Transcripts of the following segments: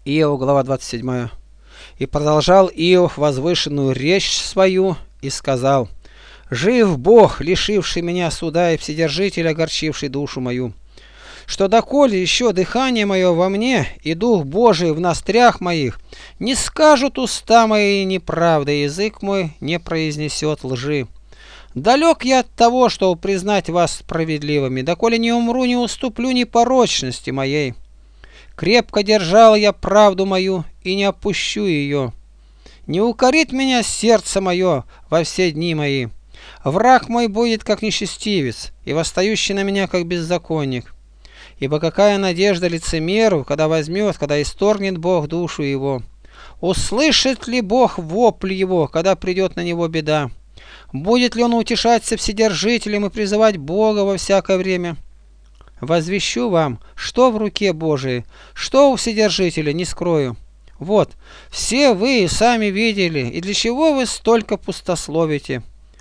Иов, глава 27. «И продолжал Иов возвышенную речь свою и сказал: Жив Бог, лишивший меня суда, и Вседержитель, огорчивший душу мою, что доколе еще дыхание мое во мне и Дух Божий в ноздрях моих, не скажут уста мои неправды, язык мой не произнесет лжи. Далек я от того, чтобы признать вас справедливыми, доколе не умру, не уступлю непорочности моей. Крепко держал я правду мою и не опущу ее. Не укорит меня сердце мое во все дни мои. Враг мой будет как нечестивец, и восстающий на меня как беззаконник. Ибо какая надежда лицемеру, когда возьмет, когда исторгнет Бог душу его? Услышит ли Бог вопль его, когда придет на него беда? Будет ли он утешаться Вседержителем и призывать Бога во всякое время? Возвещу вам, что в руке Божией, что у Вседержителя, не скрою. Вот, все вы сами видели, и для чего вы столько пустословите?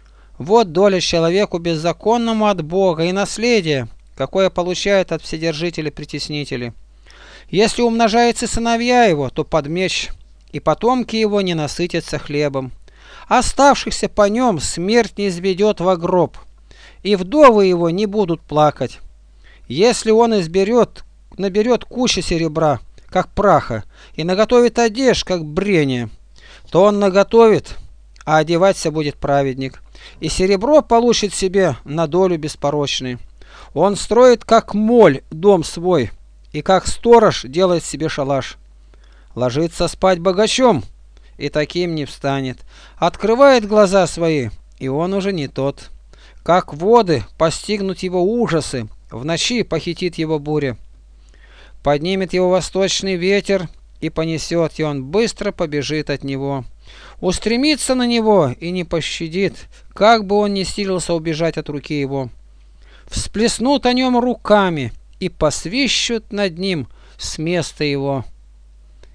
Вот доля человеку беззаконному от Бога и наследие, какое получают от Вседержителя притеснители. Если умножаются сыновья его, то под меч, и потомки его не насытятся хлебом. Оставшихся по нем смерть не изведет во гроб, и вдовы его не будут плакать. Если он наберет кучу серебра, как праха, и наготовит одежд, как брение, то он наготовит, а одеваться будет праведник, и серебро получит себе на долю беспорочный. Он строит, как моль, дом свой, и как сторож делает себе шалаш. Ложится спать богачом, и таким не встанет. Открывает глаза свои, и он уже не тот. Как воды постигнут его ужасы, в ночи похитит его буря. Поднимет его восточный ветер и понесет, и он быстро побежит от него. Устремится на него и не пощадит, как бы он ни силился убежать от руки его. Всплеснут о нем руками и посвищут над ним с места его.